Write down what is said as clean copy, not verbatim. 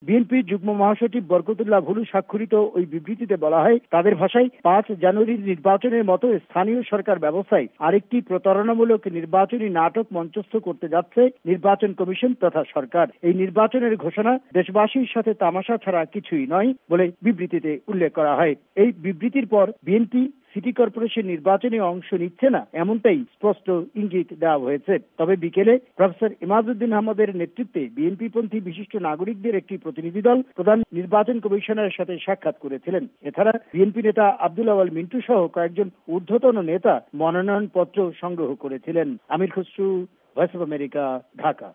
বিএনপির যুগ্ম মহাসচিব বরকতুল্লাহ ভুলু স্বাক্ষরিত ওই বিবৃতিতে বলা হয়, তাদের ভাষায় 5 জানুয়ারির নির্বাচনের মতো স্থানীয় সরকার ব্যবস্থায় আরেকটি প্রতারণামূলক নির্বাচনী নাটক মঞ্চস্থ করতে যাচ্ছে নির্বাচন কমিশন তথা সরকার। এই নির্বাচনের ঘোষণা দেশবাসীর সাথে তামাশা ছাড়া কিছুই নয় বলে বিবৃতিতে উল্লেখ করা হয়। এই বিবৃতির পর বিএনপি সিটি কর্পোরেশন নির্বাচনে অংশ নিচ্ছে না এমনটাই স্পষ্ট ইঙ্গিত দেওয়া হয়েছে। তবে বিকেলে প্রফেসর ইমাজউদ্দিন আহমদের নেতৃত্বে বিএনপিপন্থী বিশিষ্ট নাগরিকদের একটি প্রতিনিধি দল প্রধান নির্বাচন কমিশনারের সাথে সাক্ষাৎ করেছিলেন। এছাড়া বিএনপি নেতা আব্দুল আওয়াল মিন্টু সহ কয়েকজন ঊর্ধ্বতন নেতা মনোনয়নপত্র সংগ্রহ করেছিলেন। Amir Khasru, Voice of America, Dhaka.